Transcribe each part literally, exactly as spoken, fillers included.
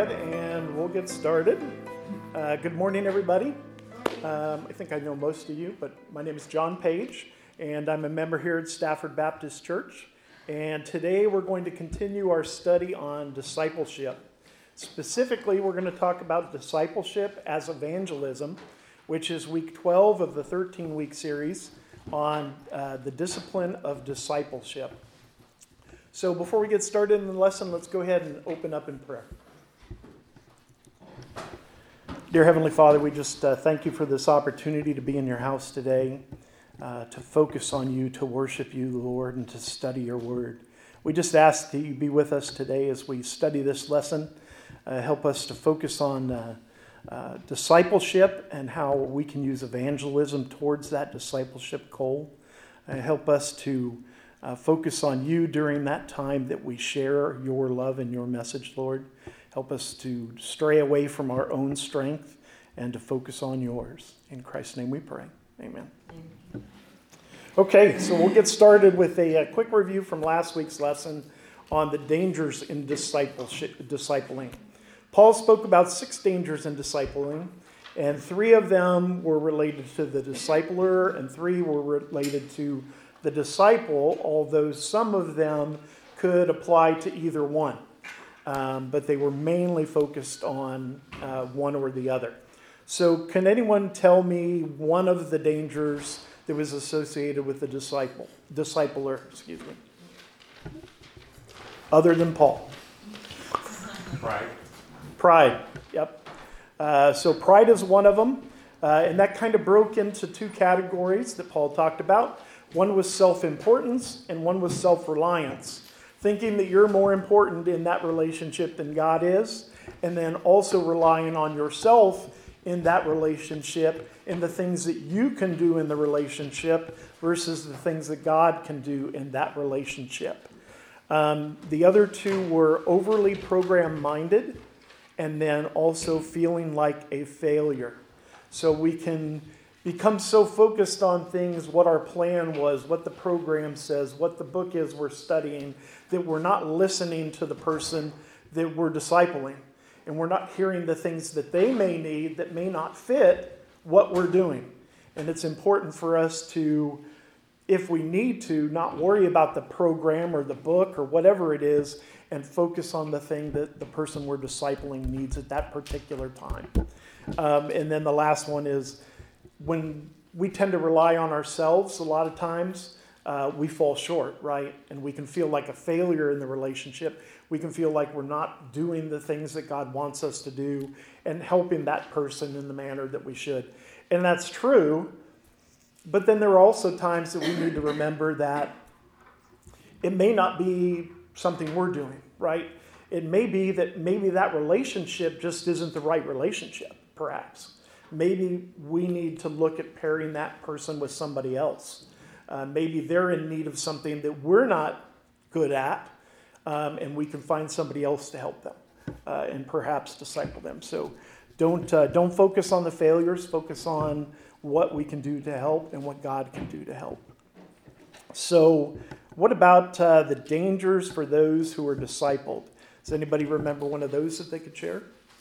ahead and we'll get started. Uh, good morning, everybody. Um, I think I know most of you, but my name is John Page, and I'm a member here at Stafford Baptist Church. And today we're going to continue our study on discipleship. Specifically, we're going to talk about discipleship as evangelism, which is week twelve of the thirteen-week series on uh, the discipline of discipleship. So before we get started in the lesson, let's go ahead and open up in prayer. Dear Heavenly Father, we just uh, thank you for this opportunity to be in your house today, uh, to focus on you, to worship you, Lord, and to study your word. We just ask that you be with us today as we study this lesson. Uh, help us to focus on uh, uh, discipleship and how we can use evangelism towards that discipleship goal. Uh, help us to Uh, focus on you during that time that we share your love and your message, Lord. Help us to stray away from our own strength and to focus on yours. In Christ's name we pray. Amen. Amen. Okay, so we'll get started with a, a quick review from last week's lesson on the dangers in discipleship, discipling. Paul spoke about six dangers in discipling, and three of them were related to the discipler, and three were related to the disciple, although some of them could apply to either one. Um, but they were mainly focused on uh, one or the other. So can anyone tell me one of the dangers that was associated with the disciple, discipler, excuse me, other than Paul? Pride. Pride, yep. Uh, so pride is one of them. Uh, and that kind of broke into two categories that Paul talked about. One was self-importance and one was self-reliance. Thinking that you're more important in that relationship than God is, and then also relying on yourself in that relationship and the things that you can do in the relationship versus the things that God can do in that relationship. Um, the other two were overly program-minded and then also feeling like a failure. So we can become so focused on things, what our plan was, what the program says, what the book is we're studying, that we're not listening to the person that we're discipling. And we're not hearing the things that they may need that may not fit what we're doing. And it's important for us to, if we need to, not worry about the program or the book or whatever it is, and focus on the thing that the person we're discipling needs at that particular time. Um, and then the last one is, when we tend to rely on ourselves, a lot of times uh, we fall short, right? And we can feel like a failure in the relationship. We can feel like we're not doing the things that God wants us to do and helping that person in the manner that we should. And that's true. But then there are also times that we need to remember that it may not be something we're doing, right? It may be that maybe that relationship just isn't the right relationship, perhaps. Maybe we need to look at pairing that person with somebody else. Uh, maybe they're in need of something that we're not good at, um, and we can find somebody else to help them uh, and perhaps disciple them. So don't uh, don't focus on the failures. Focus on what we can do to help and what God can do to help. So what about uh, the dangers for those who are discipled? Does anybody remember one of those that they could share?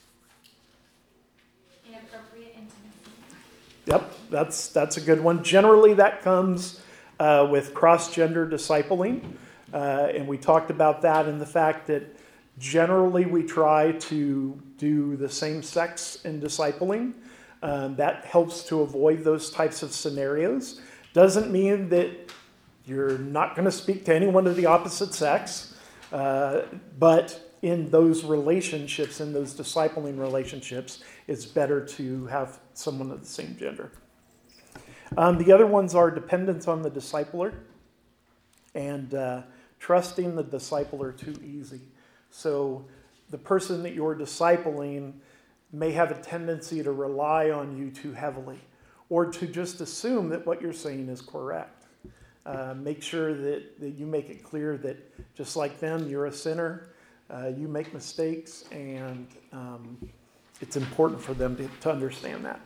Yep, that's that's a good one. Generally, that comes uh, with cross-gender discipling, uh, and we talked about that in the fact that generally we try to do the same sex in discipling. Um, that helps to avoid those types of scenarios. Doesn't mean that you're not going to speak to anyone of the opposite sex, uh, but in those relationships, in those discipling relationships, it's better to have someone of the same gender. Um, the other ones are dependence on the discipler and uh, trusting the discipler too easy. So the person that you're discipling may have a tendency to rely on you too heavily or to just assume that what you're saying is correct. Uh, make sure that, that you make it clear that just like them, you're a sinner. Uh, you make mistakes, and um, it's important for them to, to understand that.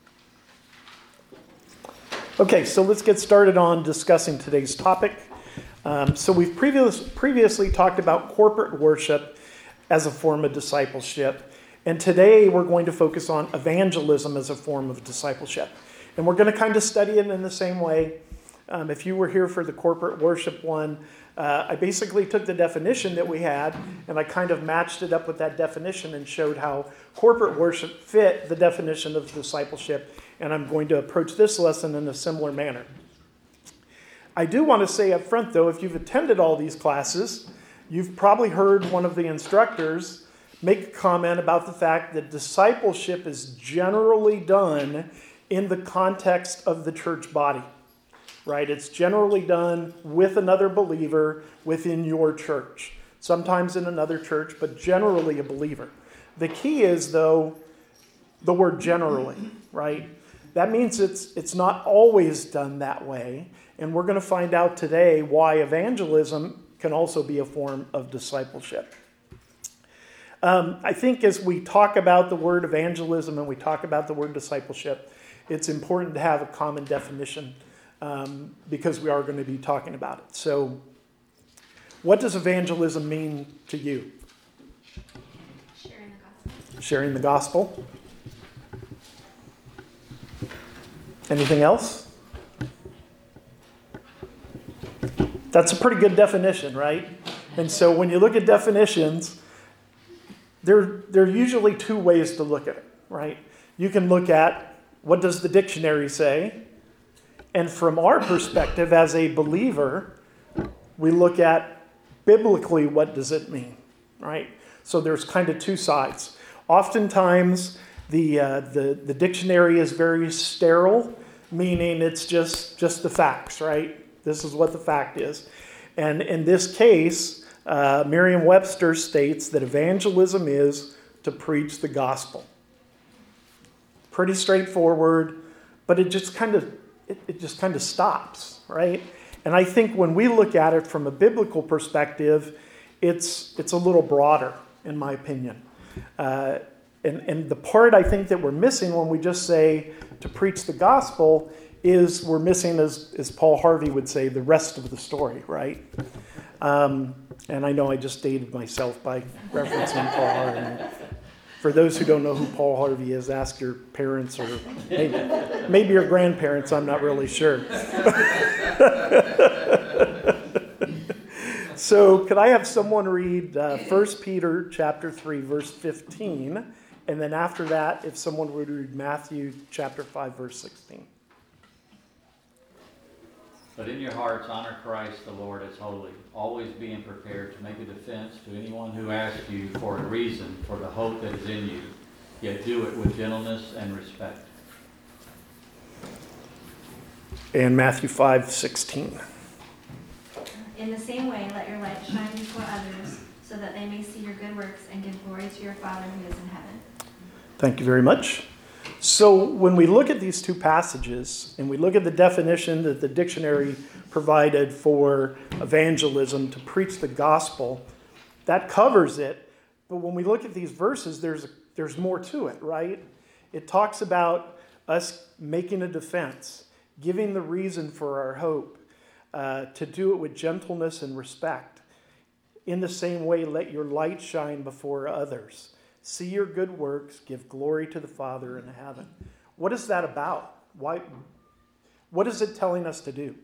Okay, so let's get started on discussing today's topic. Um, so we've previous, previously talked about corporate worship as a form of discipleship. And today we're going to focus on evangelism as a form of discipleship. And we're going to kind of study it in the same way. Um, if you were here for the corporate worship one, uh, I basically took the definition that we had and I kind of matched it up with that definition and showed how corporate worship fit the definition of discipleship. And I'm going to approach this lesson in a similar manner. I do want to say up front, though, if you've attended all these classes, you've probably heard one of the instructors make a comment about the fact that discipleship is generally done in the context of the church body, right? It's generally done with another believer within your church, sometimes in another church, but generally a believer. The key is, though, the word generally, right? That means it's it's not always done that way, and we're going to find out today why evangelism can also be a form of discipleship. Um, I think as we talk about the word evangelism and we talk about the word discipleship, it's important to have a common definition um, because we are going to be talking about it. So, what does evangelism mean to you? Sharing the gospel. Sharing the gospel. Anything else? That's a pretty good definition, right? And so when you look at definitions, there, there are usually two ways to look at it, right? You can look at what does the dictionary say? And from our perspective as a believer, we look at biblically what does it mean, right? So there's kind of two sides. Oftentimes, the uh, the the dictionary is very sterile, meaning it's just just the facts, right? This is what the fact is. And in this case, uh, Merriam-Webster states that evangelism is to preach the gospel. Pretty straightforward, but it just kind of it, it just kind of stops, right? And I think when we look at it from a biblical perspective, it's it's a little broader, in my opinion. Uh, and, and the part I think that we're missing when we just say to preach the gospel is we're missing, as, as Paul Harvey would say, the rest of the story, right? Um, and I know I just dated myself by referencing Paul Harvey. For those who don't know who Paul Harvey is, ask your parents or maybe, maybe your grandparents, I'm not really sure. So could I have someone read uh, First Peter chapter three, verse fifteen, and then after that, if someone would read Matthew chapter five, verse sixteen. But in your hearts honor Christ the Lord as holy, always being prepared to make a defense to anyone who asks you for a reason for the hope that is in you, yet do it with gentleness and respect. And Matthew five, sixteen. In the same way, let your light shine before others, so that they may see your good works and give glory to your Father who is in heaven. Thank you very much. So when we look at these two passages, and we look at the definition that the dictionary provided for evangelism, to preach the gospel, that covers it. But when we look at these verses, there's there's more to it, right? It talks about us making a defense, giving the reason for our hope, uh, to do it with gentleness and respect. In the same way, let your light shine before others. See your good works, give glory to the Father in heaven. What is that about? Why? What is it telling us to do?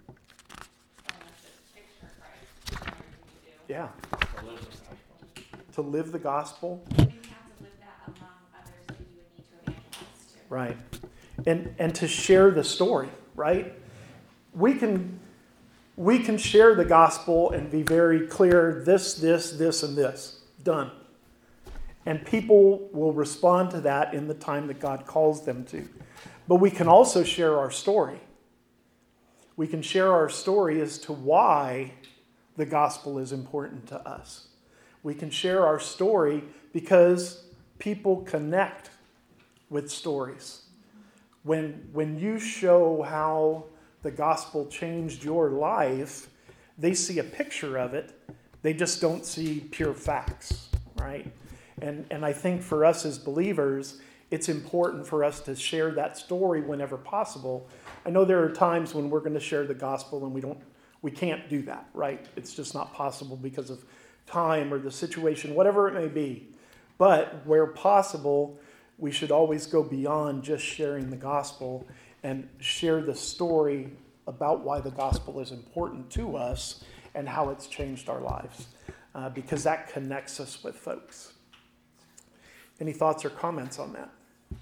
Yeah. To live the gospel. You have to live that among others that you would need to evangelize to. Right. And and to share the story, right? We can we can share the gospel and be very clear, this, this, this, and this. Done. And people will respond to that in the time that God calls them to. But we can also share our story. We can share our story as to why the gospel is important to us. We can share our story because people connect with stories. When, when you show how the gospel changed your life, they see a picture of it. They just don't see pure facts, right? And and I think for us as believers, it's important for us to share that story whenever possible. I know there are times when we're going to share the gospel and we don't, we can't do that, right? It's just not possible because of time or the situation, whatever it may be. But where possible, we should always go beyond just sharing the gospel and share the story about why the gospel is important to us and how it's changed our lives, uh, because that connects us with folks. Any thoughts or comments on that?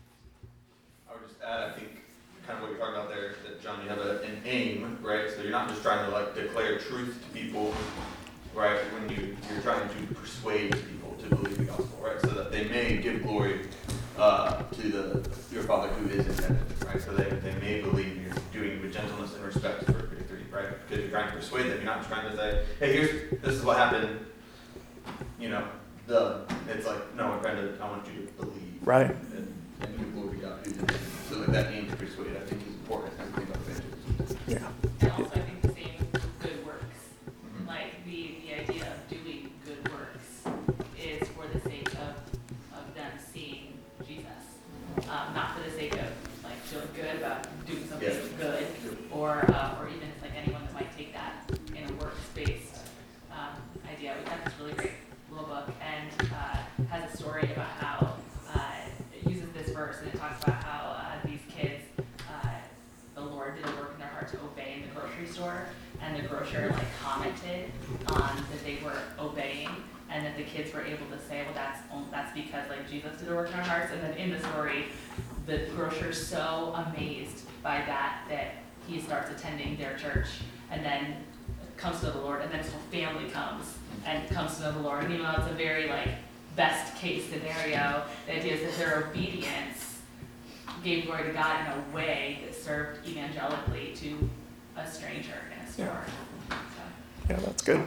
I would just add, I think, kind of what you're talking about there, that John, you have a, an aim, right? So you're not just trying to like declare truth to people, right? When you, you're trying to persuade people to believe the gospel, right? So that they may give glory uh, to the your Father who is in heaven, right? So they, they may believe you're doing it with gentleness and respect for victory, right? Because you're trying to persuade them. You're not trying to say, hey, here's, this is what happened, you know, the, it's like, no, I'm trying to, I want you to believe. Right. And, and give glory to God who's in heaven. So like that aim to persuade, I think, is important as we think about evangelism. Yeah. And also, I think the same with good works. Mm-hmm. Like the, the idea of doing good works is for the sake of, of them seeing Jesus, um, not for the sake of like feeling good about doing something Yes. good, or uh, or even it's like anyone that might take that in a works-based um, idea. We got this really great little book and uh, has a story about how uh, it uses this verse and it talks about how uh, these kids. Uh, the Lord did a work in their heart to obey in the grocery store, and the grocer like commented on that they were obeying, and that the kids were able to say, well, that's that's because like Jesus did a work in our hearts. And then in the story, the grocer's so amazed by that that he starts attending their church, and then comes to the Lord, and then his whole family comes and comes to know the Lord. And even though it's a very like best case scenario, the idea is that their obedience gave glory to God in a way that served evangelically to a stranger in a store. So. Yeah, that's good.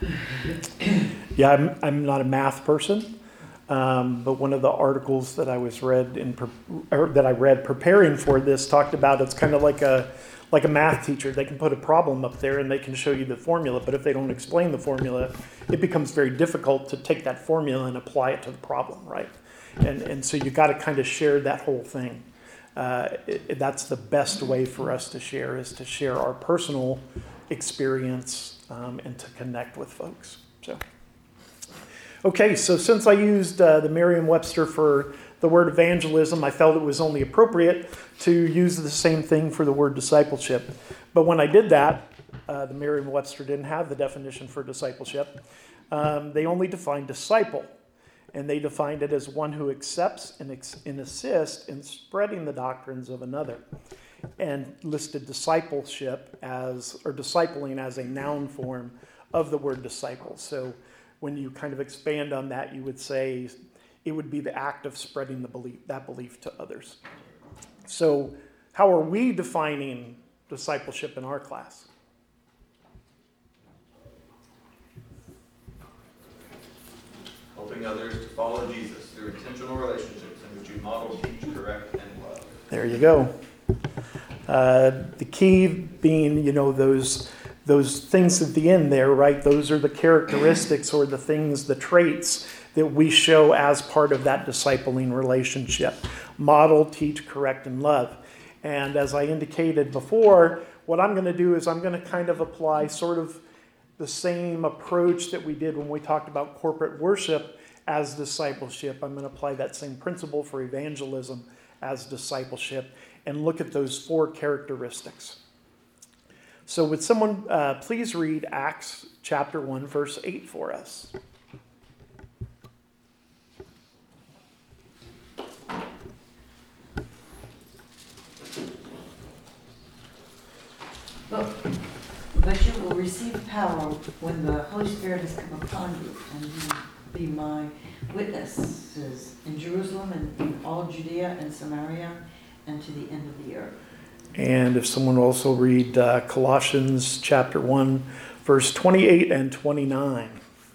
Yeah, I'm I'm not a math person, um, but one of the articles that I was read in pre- or that I read preparing for this talked about it's kind of like a like a math teacher. They can put a problem up there and they can show you the formula, but if they don't explain the formula, it becomes very difficult to take that formula and apply it to the problem, right? And and so you got to kind of share that whole thing. Uh, it, that's the best way for us to share is to share our personal experience um, and to connect with folks. So, okay, so since I used uh, the Merriam-Webster for the word evangelism, I felt it was only appropriate to use the same thing for the word discipleship. But when I did that, uh, the Merriam-Webster didn't have the definition for discipleship. Um, they only defined disciple. And they defined it as one who accepts and, ex- and assists in spreading the doctrines of another, and listed discipleship as, or discipling as a noun form of the word disciple. So when you kind of expand on that, you would say it would be the act of spreading the belief, that belief to others. So how are we defining discipleship in our class? Helping others to follow Jesus through intentional relationships in which you model, teach, correct, and love. There you go. Uh, the key being, you know, those those things at the end there, right? Those are the characteristics or the things, the traits that we show as part of that discipling relationship. Model, teach, correct, and love. And as I indicated before, what I'm going to do is I'm going to kind of apply sort of the same approach that we did when we talked about corporate worship as discipleship. I'm going to apply that same principle for evangelism as discipleship and look at those four characteristics. So would someone uh, please read Acts chapter one, verse eight for us? But, but you will receive power when the Holy Spirit has come upon you, and you will be my witnesses in Jerusalem and in all Judea and Samaria and to the end of the earth. And if someone will also read uh, Colossians chapter one, verse twenty-eight and twenty-nine.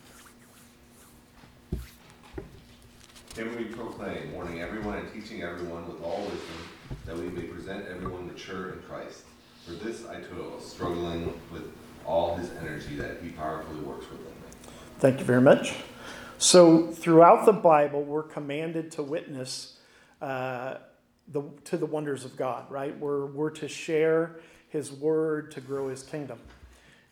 Him we proclaim, warning everyone and teaching everyone with all wisdom, that we may present everyone mature in Christ. For this I toil, struggling with all his energy that he powerfully works within me. Thank you very much. So throughout the Bible, we're commanded to witness uh, the, to the wonders of God, right? We're, we're to share his word to grow his kingdom.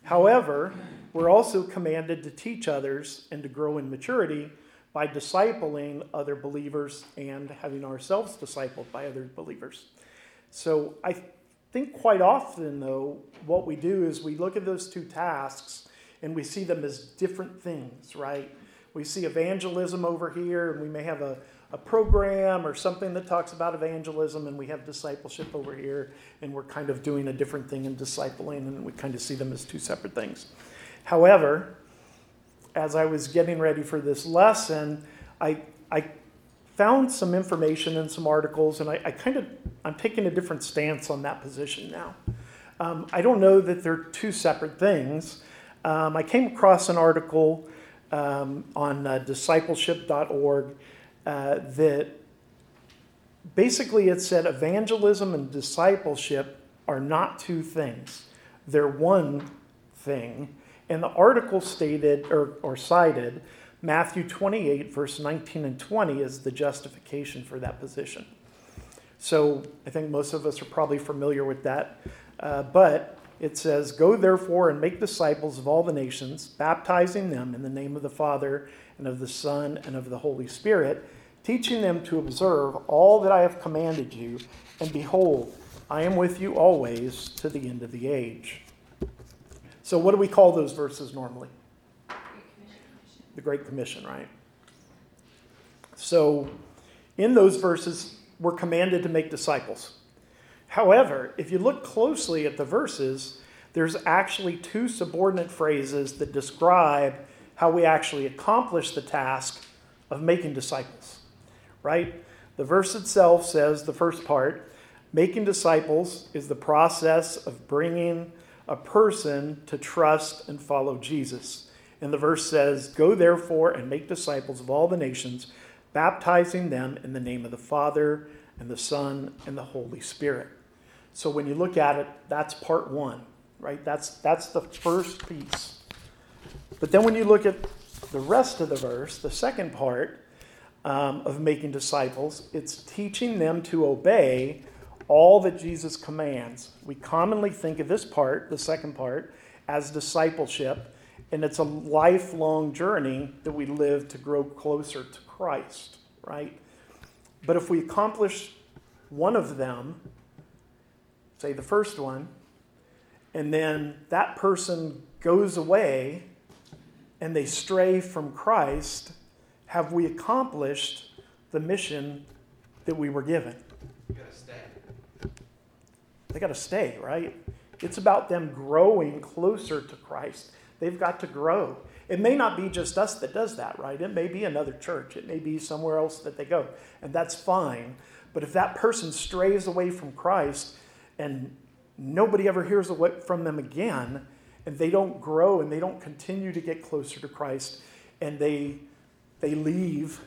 However, we're also commanded to teach others and to grow in maturity by discipling other believers and having ourselves discipled by other believers. So I think quite often, though, what we do is we look at those two tasks and we see them as different things, right? We see evangelism over here, and we may have a, a program or something that talks about evangelism, and we have discipleship over here, and we're kind of doing a different thing in discipling, and we kind of see them as two separate things. However, as I was getting ready for this lesson, I I found some information in some articles, and I, I kind of, I'm taking a different stance on that position now. Um, I don't know that they're two separate things. Um, I came across an article um, on uh, discipleship dot org uh, that basically it said evangelism and discipleship are not two things. They're one thing. And the article stated or, or cited Matthew twenty-eight, verse nineteen and twenty as the justification for that position. So I think most of us are probably familiar with that. Uh, but it says, "Go therefore and make disciples of all the nations, baptizing them in the name of the Father and of the Son and of the Holy Spirit, teaching them to observe all that I have commanded you. And behold, I am with you always to the end of the age." So what do we call those verses normally? The Great Commission, right? So in those verses, we're commanded to make disciples. However, if you look closely at the verses, there's actually two subordinate phrases that describe how we actually accomplish the task of making disciples, right? The verse itself says, the first part, making disciples is the process of bringing a person to trust and follow Jesus. And the verse says, "Go therefore and make disciples of all the nations, baptizing them in the name of the Father and the Son and the Holy Spirit." So when you look at it, that's part one, right? That's, that's the first piece. But then when you look at the rest of the verse, the second part um, of making disciples, it's teaching them to obey all that Jesus commands. We commonly think of this part, the second part, as discipleship, and it's a lifelong journey that we live to grow closer to Christ, right? But if we accomplish one of them, say the first one, and then that person goes away and they stray from Christ, have we accomplished the mission that we were given? You gotta stay. They got to stay, right? It's about them growing closer to Christ. They've got to grow. It may not be just us that does that, right? It may be another church. It may be somewhere else that they go, and that's fine. But if that person strays away from Christ and nobody ever hears from them again, and they don't grow and they don't continue to get closer to Christ, and they they leave,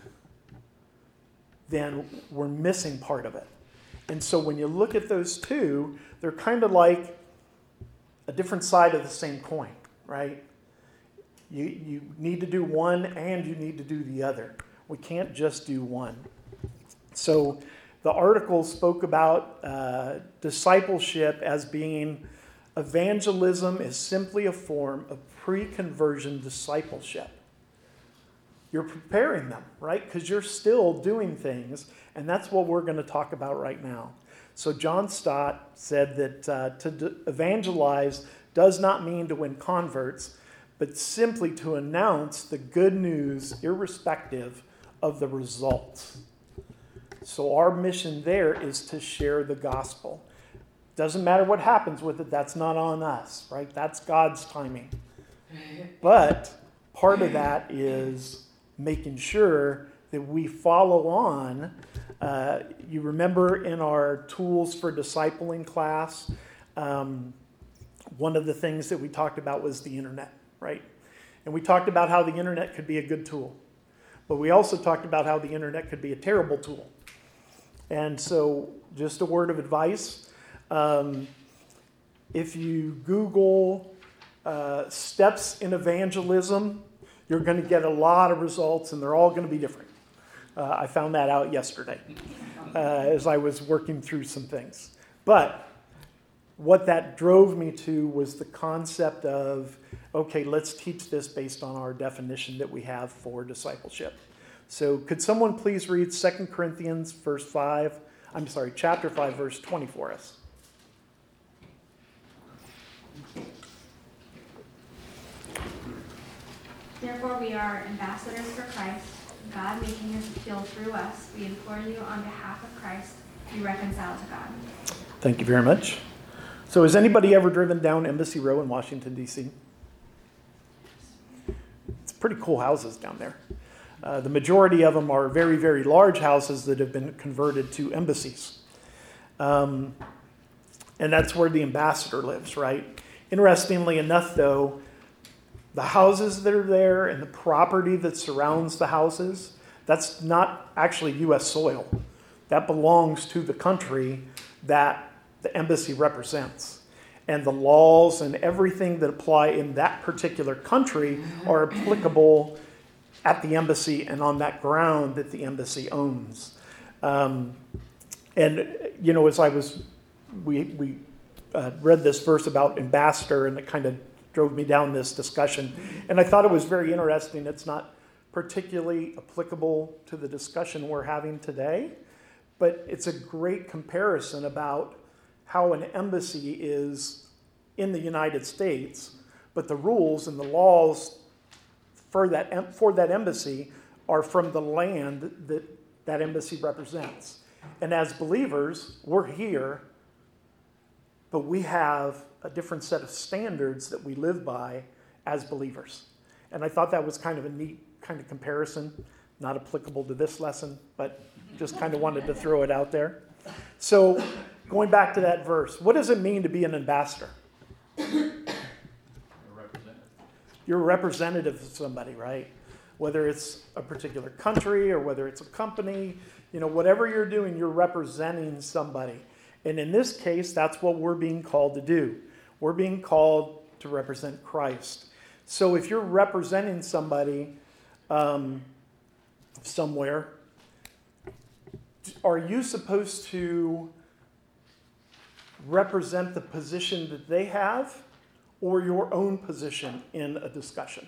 then we're missing part of it. And so when you look at those two, they're kind of like a different side of the same coin, right? You, you need to do one and you need to do the other. We can't just do one. So the article spoke about uh, discipleship as being evangelism is simply a form of pre-conversion discipleship. You're preparing them, right? Because you're still doing things, and that's what we're going to talk about right now. So John Stott said that uh, to d- evangelize does not mean to win converts, but simply to announce the good news irrespective of the results. So our mission there is to share the gospel. Doesn't matter what happens with it, that's not on us, right? That's God's timing. But part of that is making sure that we follow on. Uh, you remember in our Tools for Discipling class, um, one of the things that we talked about was the internet, right? And we talked about how the internet could be a good tool. But we also talked about how the internet could be a terrible tool. And so just a word of advice. Um, if you Google uh, steps in evangelism, you're going to get a lot of results, and they're all going to be different. Uh, I found that out yesterday uh, as I was working through some things. But what that drove me to was the concept of, okay, let's teach this based on our definition that we have for discipleship. So could someone please read Second Corinthians verse five, I'm sorry, chapter five, verse twenty for us? Therefore we are ambassadors for Christ, God making his appeal through us. We implore you on behalf of Christ, be reconciled to God. Thank you very much. So has anybody ever driven down Embassy Row in Washington, D C? It's pretty cool houses down there. Uh, the majority of them are very, very large houses that have been converted to embassies. Um, and that's where the ambassador lives, right? Interestingly enough, though, the houses that are there and the property that surrounds the houses, that's not actually U S soil. That belongs to the country that the embassy represents. And the laws and everything that apply in that particular country are applicable at the embassy and on that ground that the embassy owns. Um, and, you know, as I was, we, we uh, read this verse about ambassador, and it kind of drove me down this discussion. And I thought it was very interesting. It's not particularly applicable to the discussion we're having today, but it's a great comparison about how an embassy is in the United States, but the rules and the laws for that, for that embassy are from the land that that embassy represents. And as believers, we're here, but we have a different set of standards that we live by as believers. And I thought that was kind of a neat kind of comparison, not applicable to this lesson, but just kind of wanted to throw it out there. So going back to that verse, what does it mean to be an ambassador? You're a representative of somebody, right? Whether it's a particular country or whether it's a company, you know, whatever you're doing, you're representing somebody. And in this case, that's what we're being called to do. We're being called to represent Christ. So if you're representing somebody um, somewhere, are you supposed to represent the position that they have or your own position in a discussion?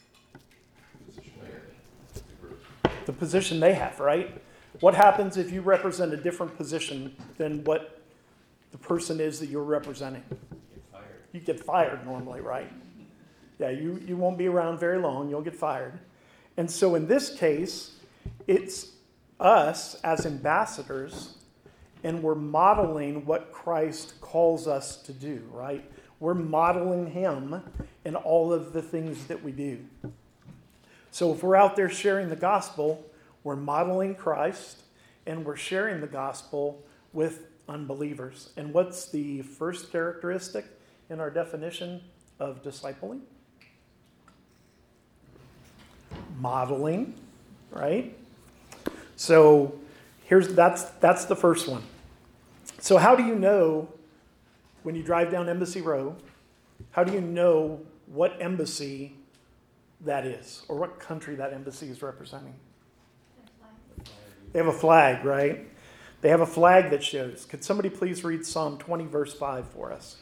The position they have, right? What happens if you represent a different position than what the person is that you're representing? Get fired. You get fired normally, right? Yeah, you, you won't be around very long. You'll get fired. And so in this case, it's us as ambassadors, and we're modeling what Christ calls us to do, right? We're modeling him in all of the things that we do. So if we're out there sharing the gospel, we're modeling Christ, and we're sharing the gospel with unbelievers. And what's the first characteristic in our definition of discipling? Modeling, right? So here's that's that's the first one. So how do you know when you drive down Embassy Row, how do you know what embassy that is or what country that embassy is representing? They have a flag, right? They have a flag that shows. Could somebody please read Psalm twenty, verse five for us?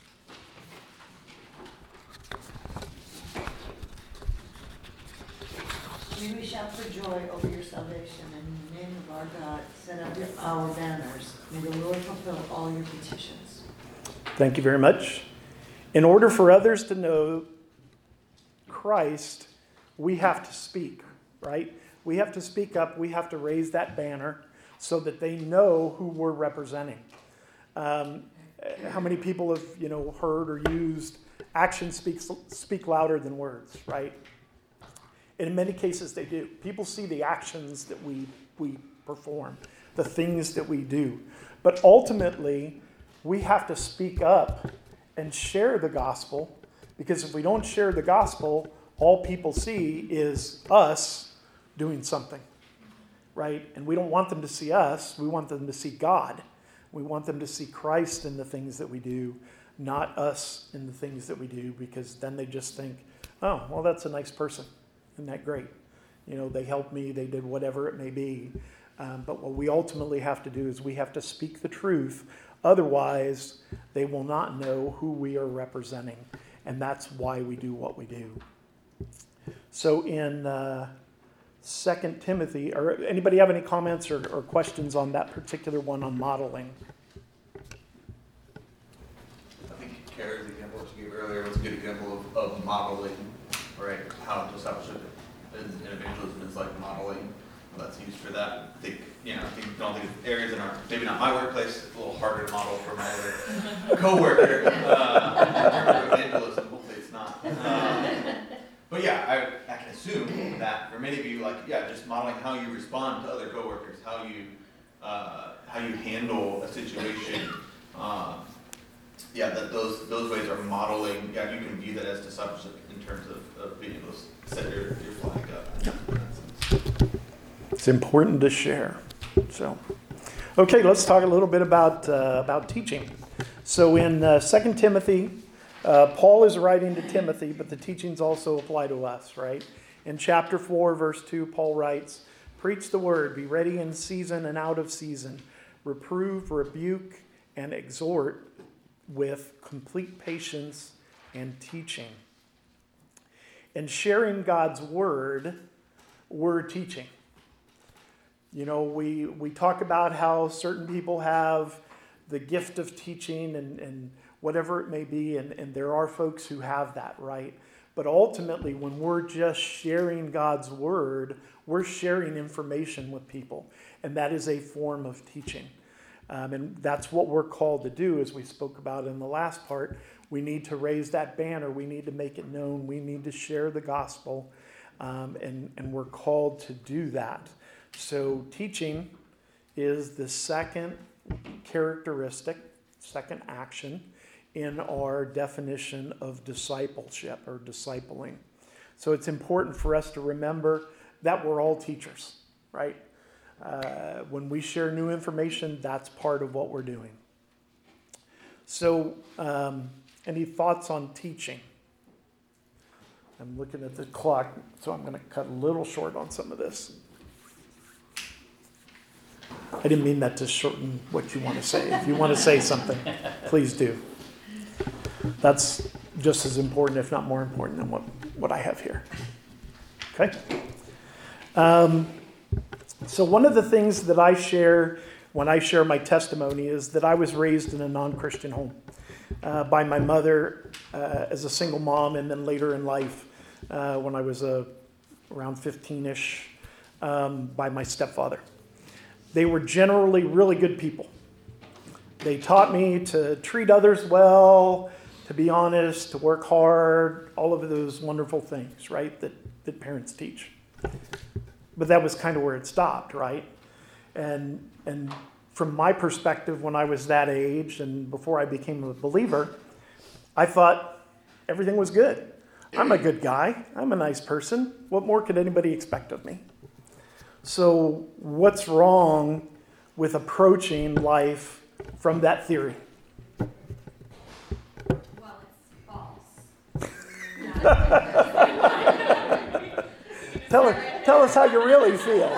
May we shout for joy over your salvation, and in the name of our God, set up your, our banners. May the Lord fulfill all your petitions. Thank you very much. In order for others to know Christ, we have to speak, right? We have to speak up. We have to raise that banner so that they know who we're representing. Um, how many people have, you know, heard or used actions speaks speak louder than words, right? And in many cases they do. People see the actions that we we perform, the things that we do. But ultimately, we have to speak up and share the gospel, because if we don't share the gospel, all people see is us doing something, right? And we don't want them to see us. We want them to see God. We want them to see Christ in the things that we do, not us in the things that we do, because then they just think, oh, well, that's a nice person. Isn't that great? You know, they helped me, they did whatever it may be. Um, but what we ultimately have to do is we have to speak the truth Otherwise, they will not know who we are representing. And that's why we do what we do. So in uh, Second Timothy, or anybody have any comments or, or questions on that particular one on modeling? I think Kara's example that she gave earlier was a good example of, of modeling, right? How discipleship and evangelism is like modeling. Well, that's used for that. I think, you know, I think, I don't think it's areas in our, maybe not my workplace, it's a little harder to model for my other coworker. Uh, in terms of evangelism, hopefully it's not. Um, but yeah, I, I can assume that for many of you, like, yeah, just modeling how you respond to other coworkers, how you, uh, how you handle a situation. Um, yeah, that those those ways are modeling. Yeah, you can view that as discipleship in terms of, of being able to set your, your flag up. In that sense. It's important to share. So, okay, let's talk a little bit about uh, about teaching. So in uh, Second Timothy, uh, Paul is writing to Timothy, but the teachings also apply to us, right? In chapter four, verse two, Paul writes, "Preach the word, be ready in season and out of season. Reprove, rebuke, and exhort with complete patience and teaching." In sharing God's word, we're teaching. You know, we, we talk about how certain people have the gift of teaching and, and whatever it may be, and, and there are folks who have that, right? But ultimately, when we're just sharing God's word, we're sharing information with people, and that is a form of teaching. Um, and that's what we're called to do, as we spoke about in the last part. We need to raise that banner. We need to make it known. We need to share the gospel, um, and, and we're called to do that. So teaching is the second characteristic, second action in our definition of discipleship or discipling. So it's important for us to remember that we're all teachers, right? Uh, when we share new information, that's part of what we're doing. So um, any thoughts on teaching? I'm looking at the clock, so I'm going to cut a little short on some of this. I didn't mean that to shorten what you want to say. If you want to say something, please do. That's just as important, if not more important, than what, what I have here. Okay? Um, so one of the things that I share when I share my testimony is that I was raised in a non-Christian home uh, by my mother uh, as a single mom, and then later in life, uh, when I was uh, around fifteen-ish, um, by my stepfather. They were generally really good people. They taught me to treat others well, to be honest, to work hard, all of those wonderful things, right, that, that parents teach. But that was kind of where it stopped, right? And and from my perspective, when I was that age and before I became a believer, I thought everything was good. I'm a good guy. I'm a nice person. What more could anybody expect of me? So what's wrong with approaching life from that theory? Well, it's false. tell, us, tell us how you really feel.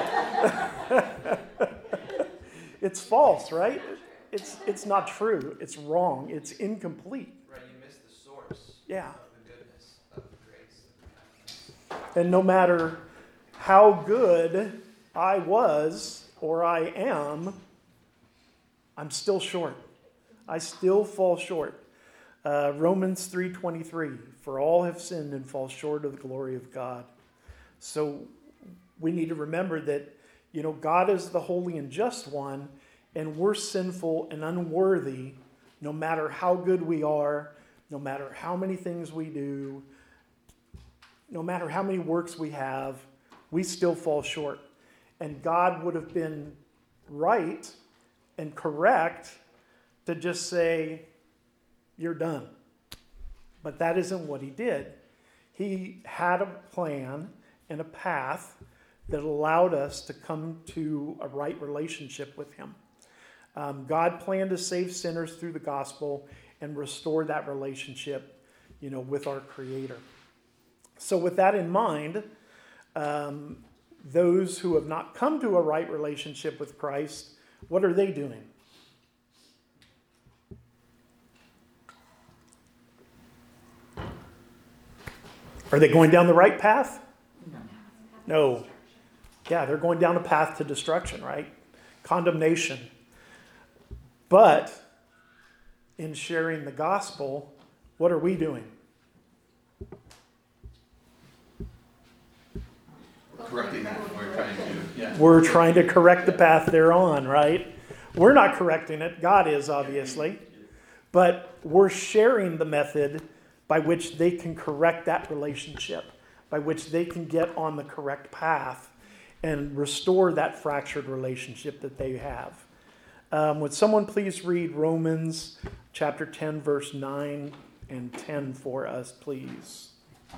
It's false, right? It's it's not true. It's wrong. It's incomplete. Right, you miss the source Yeah. of the goodness, of the grace, of the kindness. And no matter how good I was or I am, I'm still short. I still fall short. Uh, Romans three twenty-three, for all have sinned and fall short of the glory of God. So we need to remember that, you know, God is the holy and just one, and we're sinful and unworthy no matter how good we are, no matter how many things we do, no matter how many works we have, we still fall short. And God would have been right and correct to just say, you're done. But that isn't what he did. He had a plan and a path that allowed us to come to a right relationship with him. Um, God planned to save sinners through the gospel and restore that relationship, you know, with our Creator. So with that in mind, um, those who have not come to a right relationship with Christ, what are they doing? Are they going down the right path? No. No. Yeah, they're going down a path to destruction, right? Condemnation. But in sharing the gospel, what are we doing? Correcting that, we're trying to, yeah. We're trying to correct the path they're on, right? We're not correcting it. God is, obviously. But we're sharing the method by which they can correct that relationship, by which they can get on the correct path and restore that fractured relationship that they have. Um, would someone please read Romans chapter ten, verse nine and ten for us, please?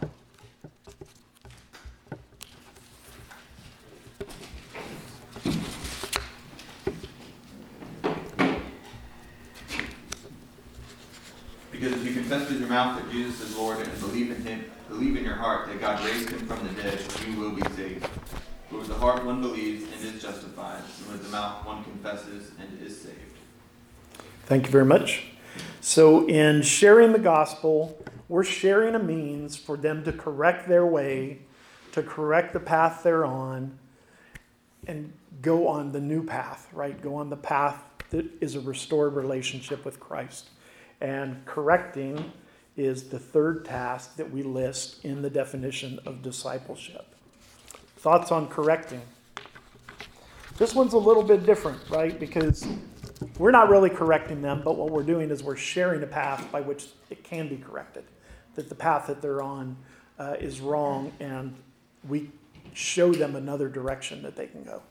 Because if you confess with your mouth that Jesus is Lord and believe in him, believe in your heart that God raised him from the dead, you will be saved. For with the heart one believes and is justified, and with the mouth one confesses and is saved. Thank you very much. So in sharing the gospel, we're sharing a means for them to correct their way, to correct the path they're on, and go on the new path, right? Go on the path that is a restored relationship with Christ. And correcting is the third task that we list in the definition of discipleship. Thoughts on correcting? This one's a little bit different, right? Because we're not really correcting them, but what we're doing is we're sharing a path by which it can be corrected. That the path that they're on uh, is wrong, and we show them another direction that they can go.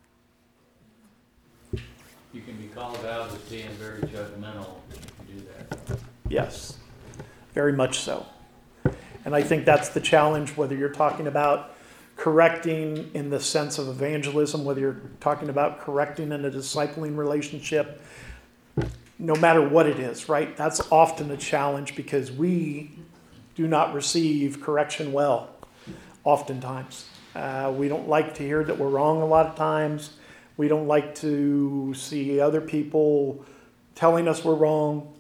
You can be called out as being very judgmental if you do that. Yes, very much so. And I think that's the challenge, whether you're talking about correcting in the sense of evangelism, whether you're talking about correcting in a discipling relationship, no matter what it is, right? That's often a challenge because we do not receive correction well, oftentimes. Uh, we don't like to hear that we're wrong a lot of times. We don't like to see other people telling us we're wrong.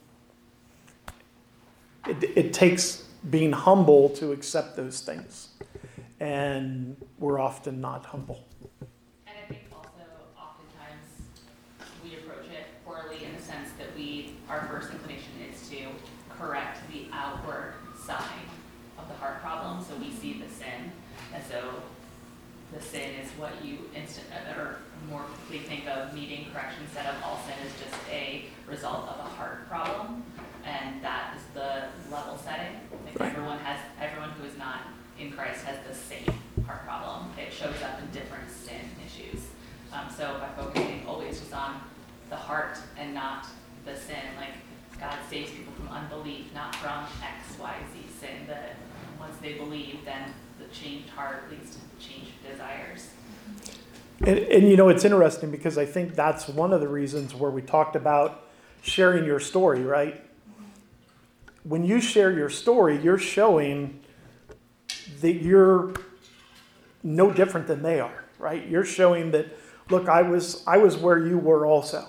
It, it takes being humble to accept those things. And we're often not humble. And I think also oftentimes we approach it poorly in the sense that we, our first inclination is to correct the outward side of the heart problem. So we see the sin, and so the sin is what you instant or more quickly think of needing correction instead of all sin is just a result of a heart problem, and that is the level setting. Like Right. everyone has, everyone who is not in Christ has the same heart problem. It shows up in different sin issues. Um, so by focusing always just on the heart and not the sin, like God saves people from unbelief, not from X, Y, Z sin. That once they believe, then the changed heart leads to changed desires. And, and you know, it's interesting because I think that's one of the reasons where we talked about sharing your story, right? When you share your story, you're showing that you're no different than they are, right? You're showing that, look, I was I was where you were also.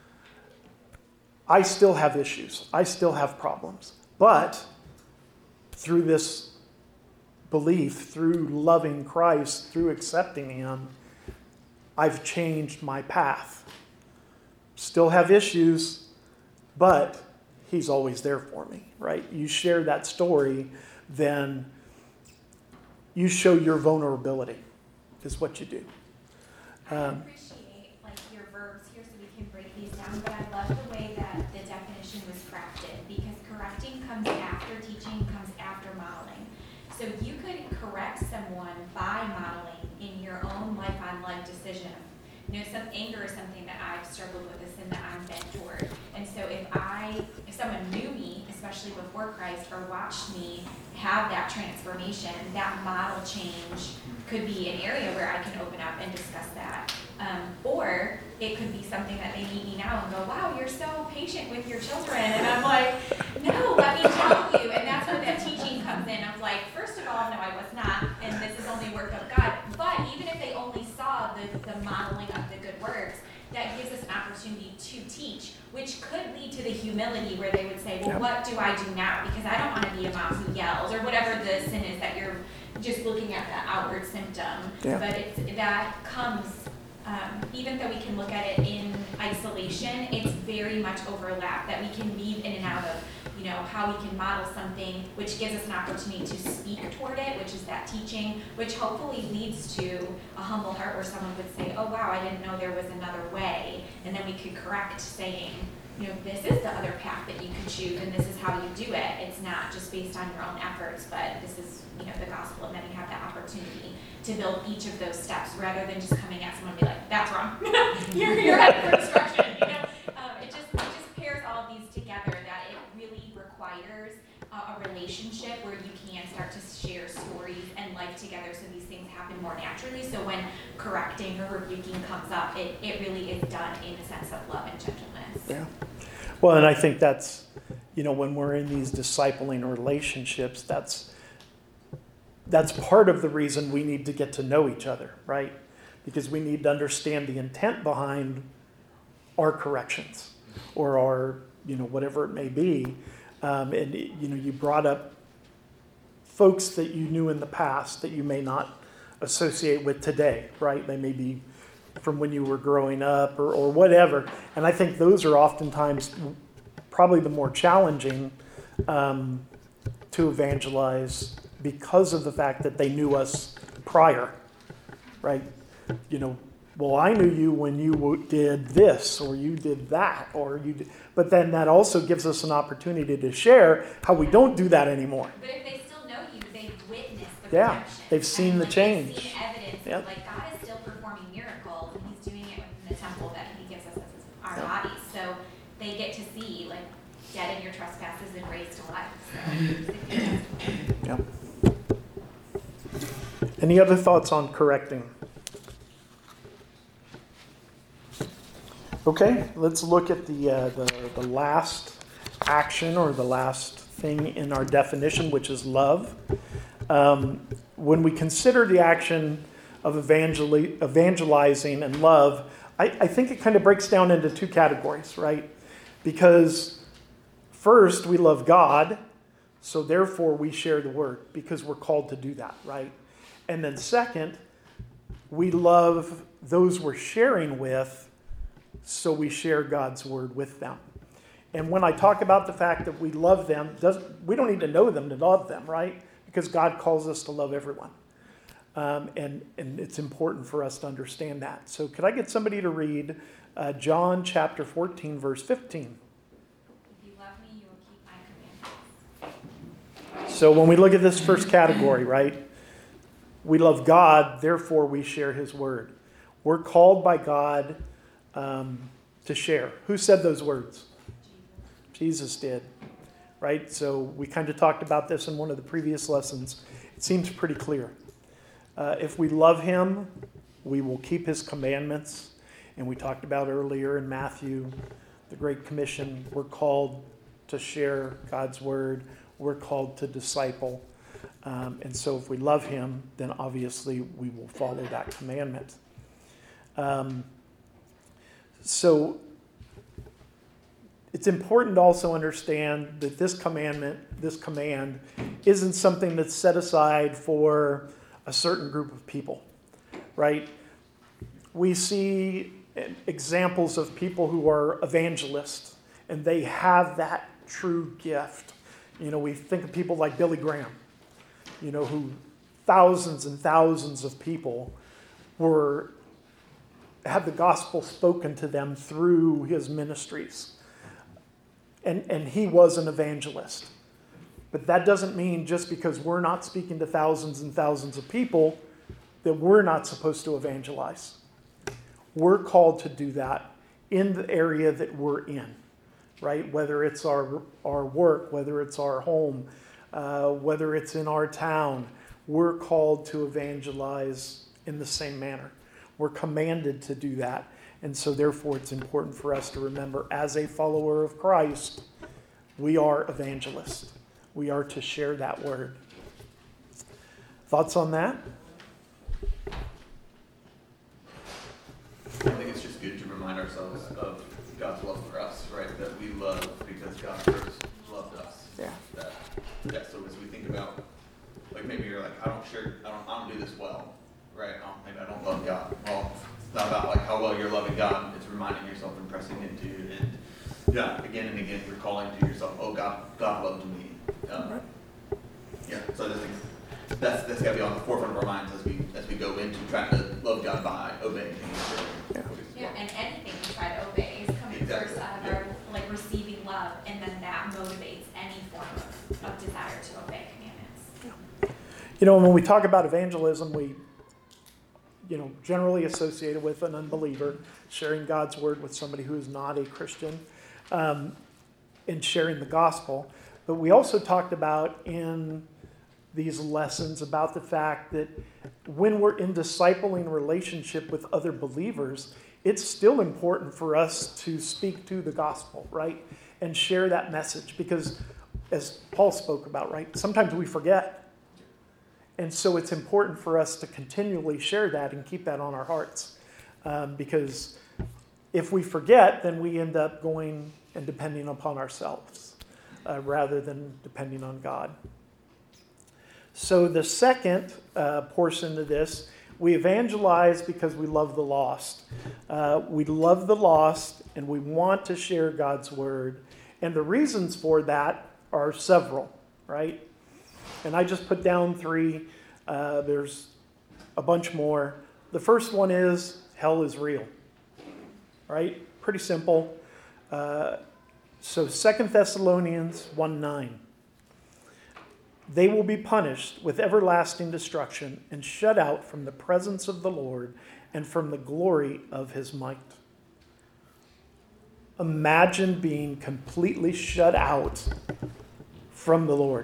I still have issues. I still have problems. But through this belief, through loving Christ, through accepting him, I've changed my path. Still have issues, but he's always there for me, right? You share that story, then you show your vulnerability is what you do. I Um, appreciate like your verbs here so we can break these down, but I love the way that the definition was crafted because correcting comes after teaching, comes after modeling. So you could correct someone by modeling in your own life-on-life decision. You know, some anger is something that I've struggled with, a sin that I'm bent toward. And so if I, if someone knew me, especially before Christ, or watched me have that transformation, that model change could be an area where I can open up and discuss that. Um, or it could be something that they meet me now and go, wow, you're so patient with your children. And I'm like, no, let me tell you. And that's where that teaching comes in. I'm like, first of all, no, I was not. And this is only work of God. But even if they only saw the, the modeling of the good works, that gives us an opportunity to teach, which could lead to the humility where they would say, well, Yep. what do I do now? Because I don't want to be a mom who yells or whatever the sin is that you're just looking at the outward symptom. Yeah. But it's, that comes, um, even though we can look at it in isolation, it's very much overlap, that we can weave in and out of, you know, how we can model something, which gives us an opportunity to speak toward it, which is that teaching, which hopefully leads to a humble heart where someone would say, oh wow, I didn't know there was another way. And then we could correct saying, you know, this is the other path that you could choose and this is how you do it. It's not just based on your own efforts, but this is, you know, the gospel, and then you have that opportunity to build each of those steps rather than just coming at someone and be like, that's wrong. you're, you're headed for destruction, you know? Um, it just, it just pairs all of these together, that it really requires a, a relationship where you can start to share stories and life together, so these things happen more naturally. So when correcting or rebuking comes up, it, it really is done in a sense of love and gentleness. Yeah. Well, and I think that's, you know, when we're in these discipling relationships, that's that's part of the reason we need to get to know each other, right? Because we need to understand the intent behind our corrections or our, you know, whatever it may be. Um, and, you know, you brought up folks that you knew in the past that you may not associate with today, right? They may be from when you were growing up or, or whatever. And I think those are oftentimes probably the more challenging um, to evangelize because of the fact that they knew us prior, right? You know, well, I knew you when you did this or you did that, or you did, but then that also gives us an opportunity to share how we don't do that anymore. But if they still know you, they've witnessed the Yeah, redemption. they've seen and the like, change. They've seen evidence Yep. of, like, God is still performing miracles, and He's doing it within the temple that He gives us as his, our Yep. bodies. So they get to see, like, dead in your trespasses and raised to life. So, Yep. Any other thoughts on correcting? Okay, let's look at the, uh, the the last action or the last thing in our definition, which is love. Um, when we consider the action of evangeli- evangelizing and love, I, I think it kind of breaks down into two categories, right? Because first, we love God, so therefore we share the word because we're called to do that, right? And then second, we love those we're sharing with, so we share God's word with them. And when I talk about the fact that we love them, doesn't, we don't need to know them to love them, right? Because God calls us to love everyone. Um, and, and it's important for us to understand that. So could I get somebody to read uh, John chapter fourteen, verse fifteen? if you love me, you will keep my commandments. So when we look at this first category, right? We love God, therefore we share his word. We're called by God um, to share. Who said those words? Jesus did, right? So we kind of talked about this in one of the previous lessons. It seems pretty clear. Uh, if we love him, we will keep his commandments. And we talked about earlier in Matthew, the Great Commission, we're called to share God's word. We're called to disciple. Um, and so if we love him, then obviously we will follow that commandment. Um, so it's important to also understand that this commandment, this command, isn't something that's set aside for a certain group of people, right? We see examples of people who are evangelists, and they have that true gift. You know, we think of people like Billy Graham, you know, who thousands and thousands of people were had the gospel spoken to them through his ministries. And, and he was an evangelist. But that doesn't mean just because we're not speaking to thousands and thousands of people that we're not supposed to evangelize. We're called to do that in the area that we're in, right? Whether it's our, our work, whether it's our home, uh, whether it's in our town, we're called to evangelize in the same manner. We're commanded to do that. And so therefore it's important for us to remember, as a follower of Christ, we are evangelists. We are to share that word. Thoughts on that? I think it's just good to remind ourselves of God's love for us, right? That we love because God first loved us. Yeah. That, yeah, so as we think about, like maybe you're like, I don't share, I don't, I don't do this well, right? I don't, maybe I don't love God. Well, it's not about like how well you're loving God. It's reminding yourself and pressing into it. And yeah, again and again, you're calling to yourself, oh, God, God loved me. Um, yeah, so I just think that's that's got to be on the forefront of our minds as we as we go into trying to love God by obeying Him. Yeah. Yeah, and anything we try to obey is coming Exactly, first out of yeah. our, like, receiving love, and then that motivates any form of, of desire to obey commandments. You know, when we talk about evangelism, we, you know, generally associate it with an unbeliever, sharing God's word with somebody who is not a Christian, um, and sharing the gospel. But we also talked about in these lessons about the fact that when we're in discipling relationship with other believers, it's still important for us to speak to the gospel, right? And share that message because, as Paul spoke about, right, sometimes we forget. And so it's important for us to continually share that and keep that on our hearts. Um, because if we forget, then we end up going and depending upon ourselves uh, rather than depending on God. So the second uh, portion of this, we evangelize because we love the lost. Uh, we love the lost and we want to share God's word. And the reasons for that are several, right? And I just put down three. Uh, there's a bunch more. The first one is hell is real, right? Pretty simple. Uh, so Second Thessalonians one nine. They will be punished with everlasting destruction and shut out from the presence of the Lord and from the glory of his might. Imagine being completely shut out from the Lord.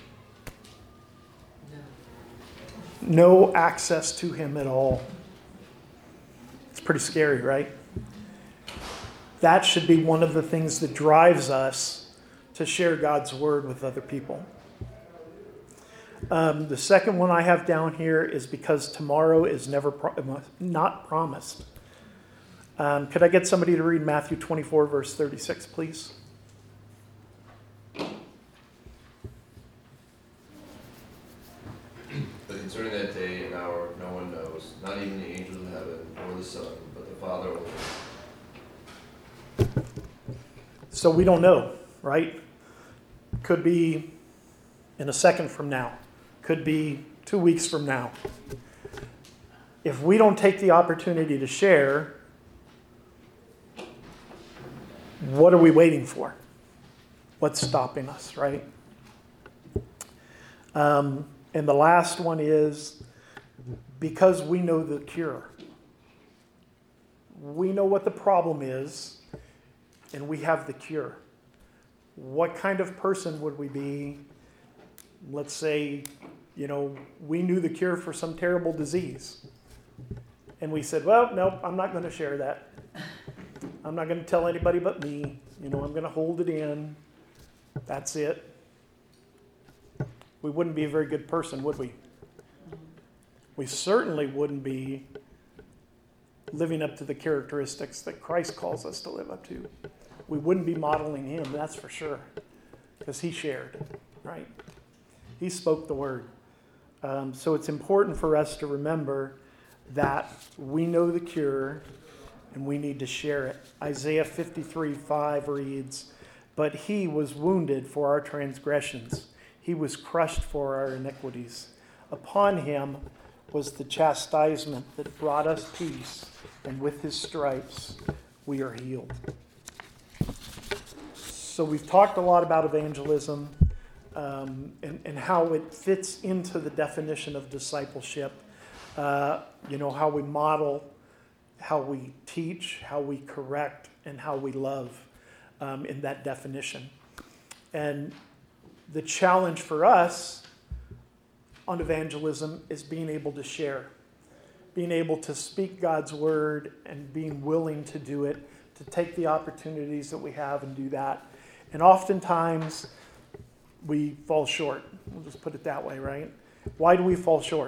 No access to him at all. It's pretty scary, right? That should be one of the things that drives us to share God's word with other people. Um, the second one I have down here is because tomorrow is never pro- not promised. Um, could I get somebody to read Matthew twenty-four, verse thirty-six, please? But concerning that day and hour, no one knows, not even the angels of heaven, nor the Son, but the Father only. So we don't know, right? Could be in a second from now. Could be two weeks from now. If we don't take the opportunity to share, what are we waiting for? What's stopping us, right? Um, and the last one is because we know the cure. We know what the problem is, and we have the cure. What kind of person would we be? Let's say, you know, we knew the cure for some terrible disease. And we said, well, nope, I'm not going to share that. I'm not going to tell anybody but me. You know, I'm going to hold it in. That's it. We wouldn't be a very good person, would we? We certainly wouldn't be living up to the characteristics that Christ calls us to live up to. We wouldn't be modeling him, that's for sure. Because he shared, right? He spoke the word. Um, so it's important for us to remember that we know the cure and we need to share it. Isaiah fifty-three five reads, "But he was wounded for our transgressions. He was crushed for our iniquities. Upon him was the chastisement that brought us peace, and with his stripes we are healed." So we've talked a lot about evangelism. Um, and, and how it fits into the definition of discipleship. Uh, you know, how we model, how we teach, how we correct, and how we love um, in that definition. And the challenge for us on evangelism is being able to share, being able to speak God's word and being willing to do it, to take the opportunities that we have and do that. And oftentimes, we fall short. We'll just put it that way, right? Why do we fall short?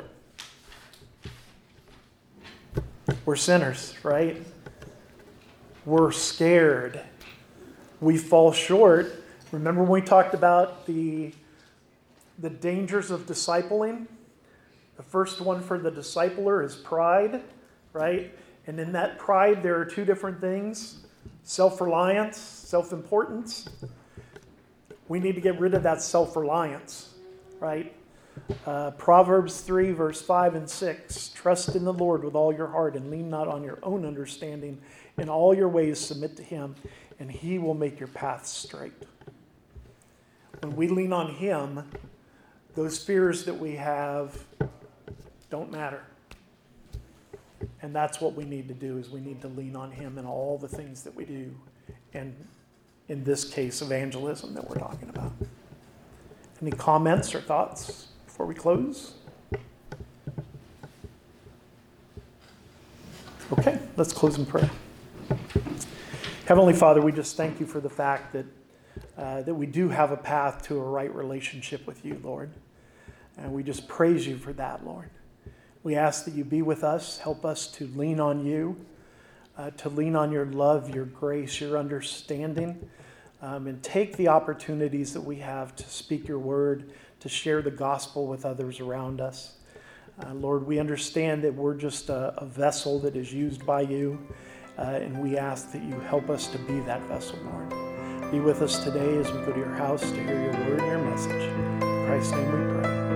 We're sinners, right? We're scared. We fall short. Remember when we talked about the, the dangers of discipling? The first one for the discipler is pride, right? And in that pride, there are two different things: self-reliance, self-importance. We need to get rid of that self-reliance, right? Uh, Proverbs three, verse five and six. Trust in the Lord with all your heart and lean not on your own understanding. In all your ways submit to him, and he will make your paths straight. When we lean on him, those fears that we have don't matter. And that's what we need to do, is we need to lean on him in all the things that we do. And in this case, evangelism that we're talking about. Any comments or thoughts before we close? Okay, let's close in prayer. Heavenly Father, we just thank you for the fact that uh, that we do have a path to a right relationship with you, Lord. And we just praise you for that, Lord. We ask that you be with us, help us to lean on you, uh, to lean on your love, your grace, your understanding, um, and take the opportunities that we have to speak your word, to share the gospel with others around us. Uh, Lord, we understand that we're just a, a vessel that is used by you, uh, and we ask that you help us to be that vessel, Lord. Be with us today as we go to your house to hear your word and your message. In Christ's name we pray.